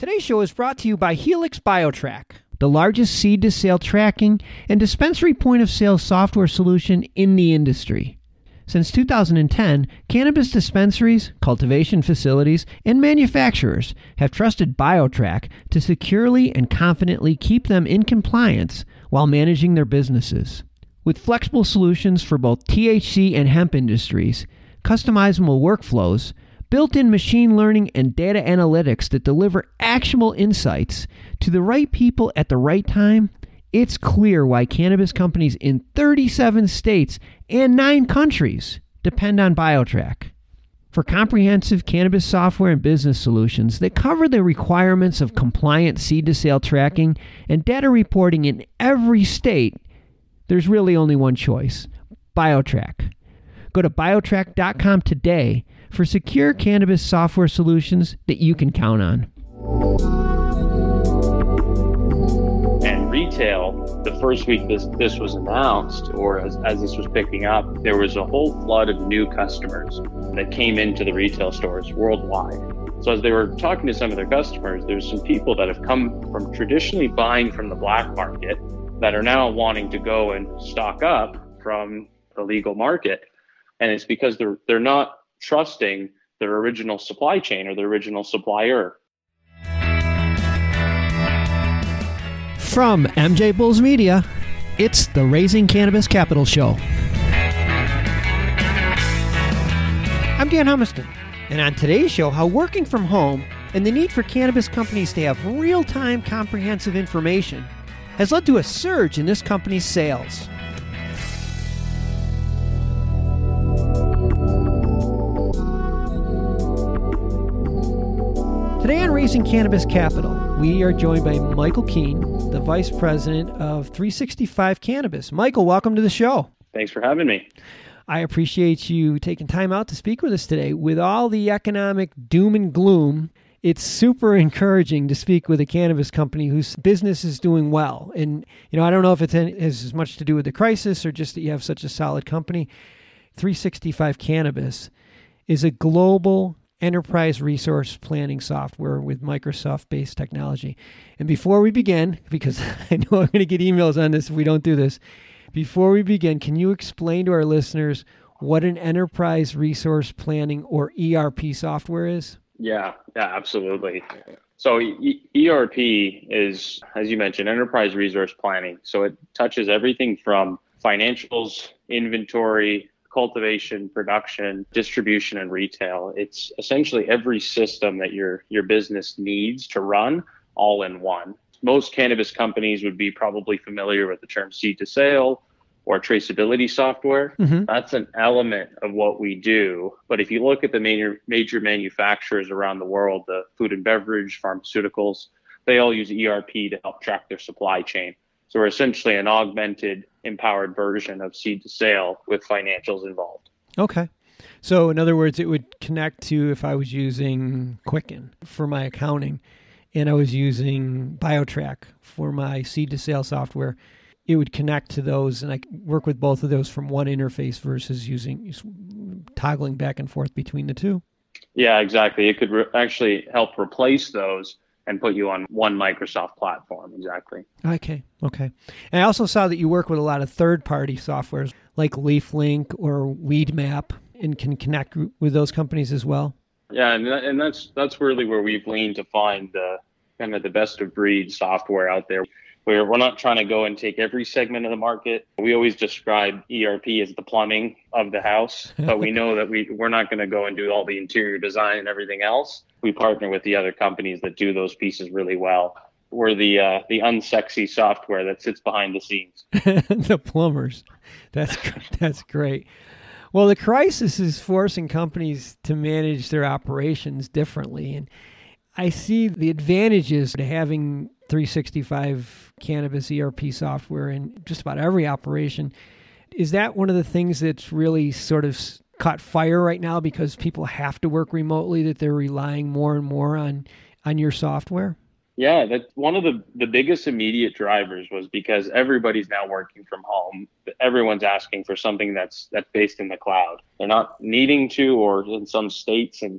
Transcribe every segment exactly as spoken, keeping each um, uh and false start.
Today's show is brought to you by Helix BioTrack, the largest seed-to-sale tracking and dispensary point-of-sale software solution in the industry. Since two thousand ten, cannabis dispensaries, cultivation facilities, and manufacturers have trusted BioTrack to securely and confidently keep them in compliance while managing their businesses. With flexible solutions for both T H C and hemp industries, customizable workflows, built-in machine learning and data analytics that deliver actionable insights to the right people at the right time, it's clear why cannabis companies in thirty-seven states and nine countries depend on BioTrack. For comprehensive cannabis software and business solutions that cover the requirements of compliant seed-to-sale tracking and data reporting in every state, there's really only one choice: BioTrack. Go to biotrack dot com today for secure cannabis software solutions that you can count on. And retail, the first week this this was announced, or as, as this was picking up, there was a whole flood of new customers that came into the retail stores worldwide. So as they were talking to some of their customers, there's some people that have come from traditionally buying from the black market that are now wanting to go and stock up from the legal market. And it's because they're they're not trusting their original supply chain or their original supplier. From M J Bulls Media, it's the Raising Cannabis Capital Show. I'm Dan Humiston, and on today's show, how working from home and the need for cannabis companies to have real-time comprehensive information has led to a surge in this company's sales. Today on Raising Cannabis Capital, we are joined by Michael Keene, the Vice President of three sixty-five Cannabis. Michael, welcome to the show. Thanks for having me. I appreciate you taking time out to speak with us today. With all the economic doom and gloom, it's super encouraging to speak with a cannabis company whose business is doing well. And, you know, I don't know if it has as much to do with the crisis or just that you have such a solid company. three sixty-five Cannabis is a global enterprise resource planning software with Microsoft-based technology. And before we begin, because I know I'm going to get emails on this if we don't do this, before we begin, can you explain to our listeners what an enterprise resource planning or E R P software is? Yeah, yeah, absolutely. So e- ERP is, as you mentioned, enterprise resource planning. So it touches everything from financials, inventory, cultivation, production, distribution, and retail. It's essentially every system that your your business needs to run all in one. Most cannabis companies would be probably familiar with the term seed to sale or traceability software. Mm-hmm. That's an element of what we do. But if you look at the major major manufacturers around the world, the food and beverage, pharmaceuticals, they all use E R P to help track their supply chain. So we're essentially an augmented, empowered version of seed to sale with financials involved. Okay. So in other words, it would connect to if I was using Quicken for my accounting and I was using BioTrack for my seed to sale software, it would connect to those and I could work with both of those from one interface versus using toggling back and forth between the two. Yeah, exactly. It could re- actually help replace those and put you on one Microsoft platform. Exactly. Okay. Okay. And I also saw that you work with a lot of third-party softwares like LeafLink or Weedmap and can connect with those companies as well. Yeah, and that, and that's that's really where we've leaned to find the kind of the best of breed software out there. We're we're not trying to go and take every segment of the market. We always describe E R P as the plumbing of the house, but we know that we, we're not going to go and do all the interior design and everything else. We partner with the other companies that do those pieces really well. We're the uh, the unsexy software that sits behind the scenes. The plumbers. That's that's great. Well, the crisis is forcing companies to manage their operations differently, and I see the advantages to having three sixty-five Cannabis E R P software in just about every operation. Is that one of the things that's really sort of caught fire right now because people have to work remotely, that they're relying more and more on, on your software? Yeah, that one of the, the biggest immediate drivers was because everybody's now working from home. Everyone's asking for something that's that's based in the cloud. They're not needing to, or in some states and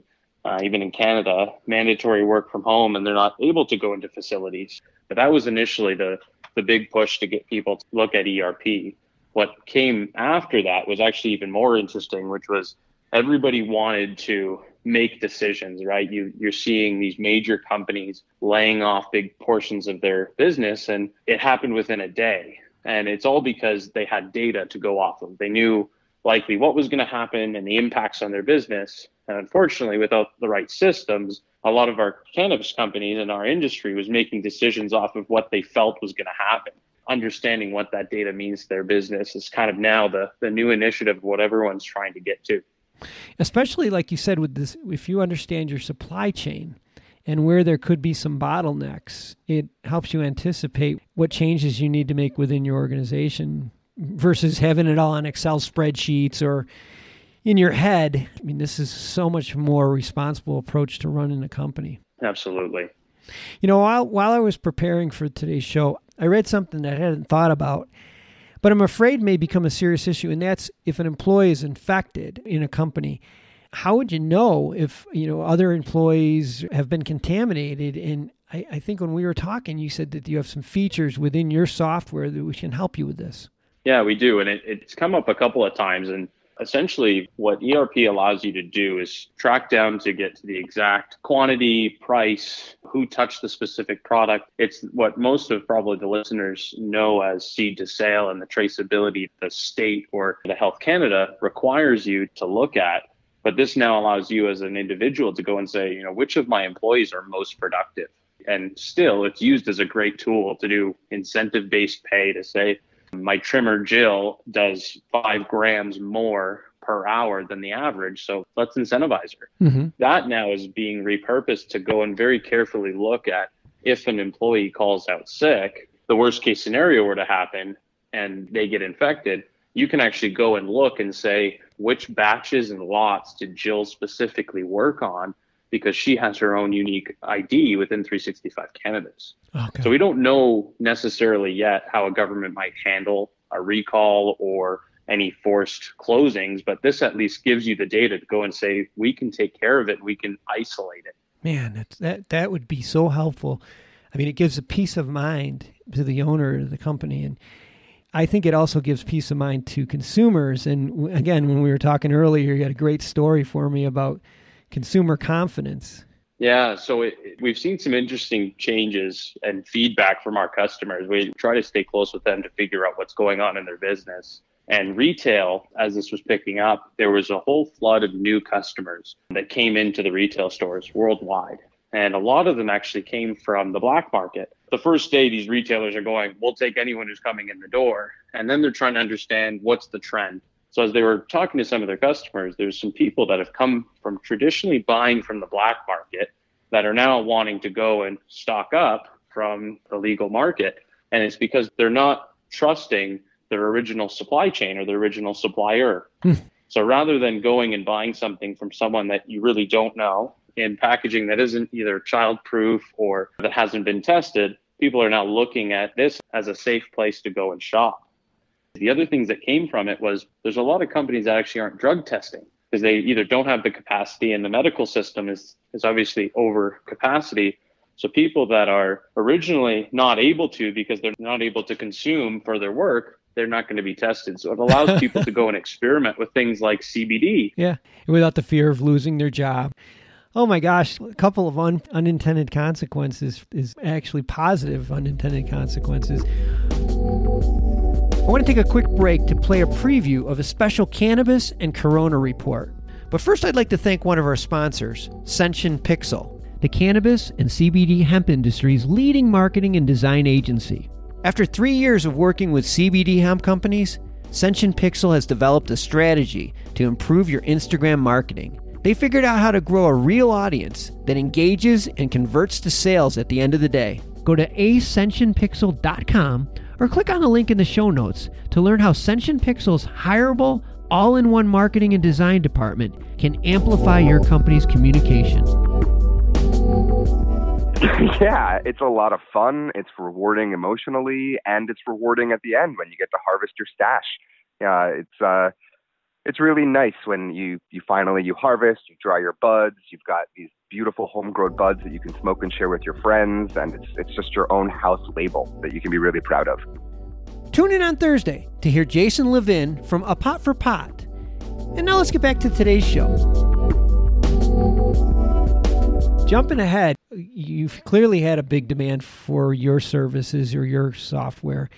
uh, even in Canada, mandatory work from home, and they're not able to go into facilities. But that was initially the, the big push to get people to look at E R P. What came after that was actually even more interesting, which was everybody wanted to make decisions, right? You, you're seeing these major companies laying off big portions of their business, and it happened within a day. And it's all because they had data to go off of. They knew likely what was going to happen and the impacts on their business. And unfortunately, without the right systems, a lot of our cannabis companies and our industry was making decisions off of what they felt was going to happen. Understanding what that data means to their business is kind of now the, the new initiative of what everyone's trying to get to. Especially, like you said, with this, if you understand your supply chain and where there could be some bottlenecks, it helps you anticipate what changes you need to make within your organization versus having it all on Excel spreadsheets or in your head. I mean, this is so much more responsible approach to running a company. Absolutely. You know, while while I was preparing for today's show, I read something that I hadn't thought about, but I'm afraid may become a serious issue, and that's if an employee is infected in a company. How would you know if, you know, other employees have been contaminated? And I, I think when we were talking, you said that you have some features within your software that we can help you with this. Yeah, we do. And it, it's come up a couple of times. And essentially what E R P allows you to do is track down to get to the exact quantity, price, who touched the specific product. It's what most of probably the listeners know as seed to sale, and the traceability the state or the Health Canada requires you to look at. But this now allows you as an individual to go and say, you know, which of my employees are most productive? And still, it's used as a great tool to do incentive-based pay to say, my trimmer Jill does five grams more per hour than the average, so let's incentivize her. Mm-hmm. That now is being repurposed to go and very carefully look at if an employee calls out sick, the worst case scenario were to happen and they get infected, you can actually go and look and say, which batches and lots did Jill specifically work on, because she has her own unique I D within three sixty-five cannabis. Okay. So we don't know necessarily yet how a government might handle a recall or any forced closings, but this at least gives you the data to go and say, we can take care of it. We can isolate it. Man, that's, that, that would be so helpful. I mean, it gives a peace of mind to the owner of the company. And I think it also gives peace of mind to consumers. And again, when we were talking earlier, you had a great story for me about consumer confidence. Yeah, so it, we've seen some interesting changes and feedback from our customers. We try to stay close with them to figure out what's going on in their business. And retail, as this was picking up, there was a whole flood of new customers that came into the retail stores worldwide. And a lot of them actually came from the black market. The first day, these retailers are going, we'll take anyone who's coming in the door. And then they're trying to understand what's the trend. So as they were talking to some of their customers, there's some people that have come from traditionally buying from the black market that are now wanting to go and stock up from the legal market. And it's because they're not trusting their original supply chain or their original supplier. So rather than going and buying something from someone that you really don't know in packaging that isn't either child-proof or that hasn't been tested, people are now looking at this as a safe place to go and shop. The other things that came from it was there's a lot of companies that actually aren't drug testing because they either don't have the capacity, and the medical system is, is obviously over capacity. So people that are originally not able to because they're not able to consume for their work, they're not going to be tested. So it allows people to go and experiment with things like C B D. Yeah, without the fear of losing their job. Oh my gosh, a couple of un- unintended consequences is actually positive unintended consequences. I want to take a quick break to play a preview of a special cannabis and Corona report. But first, I'd like to thank one of our sponsors, Senshin Pixel, the cannabis and C B D hemp industry's leading marketing and design agency. After three years of working with C B D hemp companies, Senshin Pixel has developed a strategy to improve your Instagram marketing. They figured out how to grow a real audience that engages and converts to sales at the end of the day. Go to a senshin pixel dot com or click on the link in the show notes to learn how Senshin Pixel's hireable, all-in-one marketing and design department can amplify your company's communication. Yeah, it's a lot of fun. It's rewarding emotionally, and it's rewarding at the end when you get to harvest your stash. Yeah, it's uh, it's really nice when you, you finally, you harvest, you dry your buds, you've got these beautiful homegrown buds that you can smoke and share with your friends, and it's, it's just your own house label that you can be really proud of. Tune in on Thursday to hear Jason Levin from A Pot for Pot. And now let's get back to today's show. Jumping ahead, you've clearly had a big demand for your services or your software.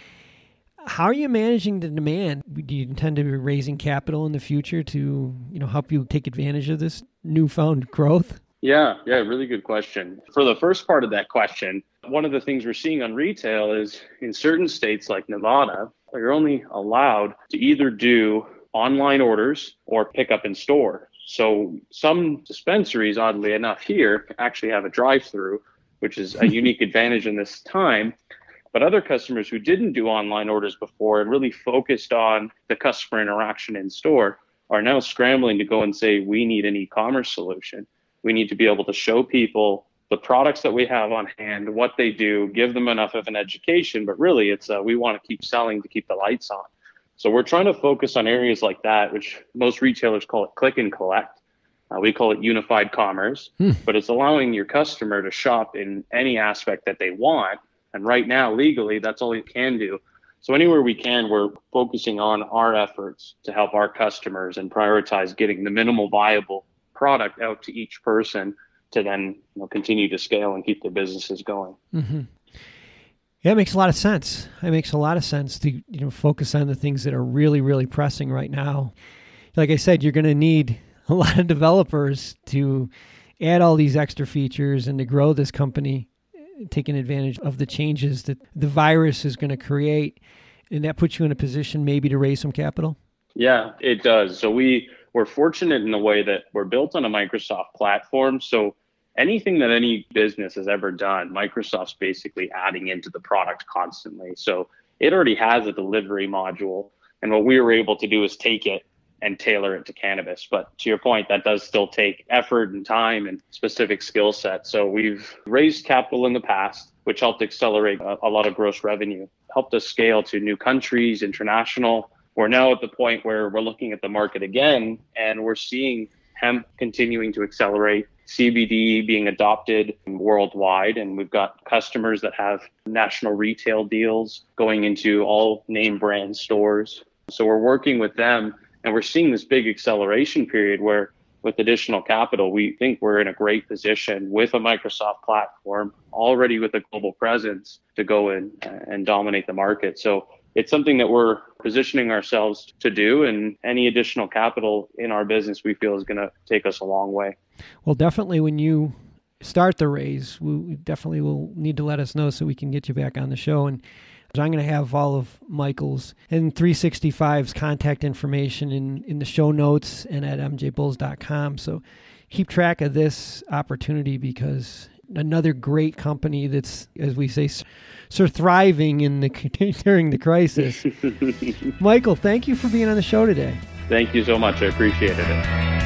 How are you managing the demand? Do you intend to be raising capital in the future to, you know, help you take advantage of this newfound growth? Yeah, yeah, really good question. For the first part of that question, one of the things we're seeing on retail is in certain states like Nevada, you're only allowed to either do online orders or pick up in store. So some dispensaries, oddly enough, here actually have a drive-through, which is a unique advantage in this time. But other customers who didn't do online orders before and really focused on the customer interaction in store are now scrambling to go and say, we need an e-commerce solution. We need to be able to show people the products that we have on hand, what they do, give them enough of an education. But really, it's uh, we want to keep selling to keep the lights on. So we're trying to focus on areas like that, which most retailers call it click and collect. Uh, we call it unified commerce, hmm. but it's allowing your customer to shop in any aspect that they want. And right now, legally, that's all you can do. So anywhere we can, we're focusing on our efforts to help our customers and prioritize getting the minimal viable product out to each person to then, you know, continue to scale and keep their businesses going. Mm-hmm. Yeah, it makes a lot of sense. It makes a lot of sense to, you know, focus on the things that are really, really pressing right now. Like I said, you're going to need a lot of developers to add all these extra features and to grow this company, taking advantage of the changes that the virus is going to create. And that puts you in a position maybe to raise some capital? Yeah, it does. So we, we're fortunate in the way that we're built on a Microsoft platform. So anything that any business has ever done, Microsoft's basically adding into the product constantly. So it already has a delivery module. And what we were able to do is take it and tailor it to cannabis. But to your point, that does still take effort and time and specific skill sets. So we've raised capital in the past, which helped accelerate a, a lot of gross revenue, helped us scale to new countries, international. We're now at the point where we're looking at the market again, and we're seeing hemp continuing to accelerate, C B D being adopted worldwide, and we've got customers that have national retail deals going into all name brand stores. So we're working with them, and we're seeing this big acceleration period where with additional capital, we think we're in a great position with a Microsoft platform, already with a global presence, to go in and dominate the market. So it's something that we're positioning ourselves to do, and any additional capital in our business we feel is going to take us a long way. Well, definitely when you start the raise, we definitely will need to let us know so we can get you back on the show. And I'm going to have all of Michael's and three sixty-five's contact information in, in the show notes and at m j bulls dot com. So keep track of this opportunity, because another great company that's, as we say, sort of thriving in the during the crisis. Michael, thank you for being on the show today. Thank you so much. I appreciated it.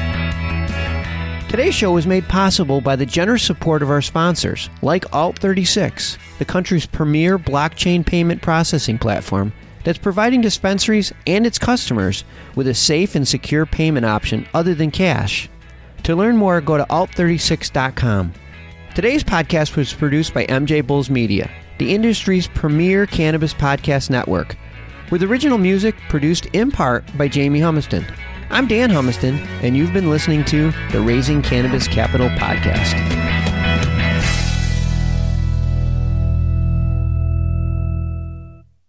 Today's show was made possible by the generous support of our sponsors, like Alt thirty-six, the country's premier blockchain payment processing platform that's providing dispensaries and its customers with a safe and secure payment option other than cash. To learn more, go to alt thirty-six dot com. Today's podcast was produced by M J Bulls Media, the industry's premier cannabis podcast network, with original music produced in part by Jamie Humiston. I'm Dan Humiston, and you've been listening to the Raising Cannabis Capital podcast.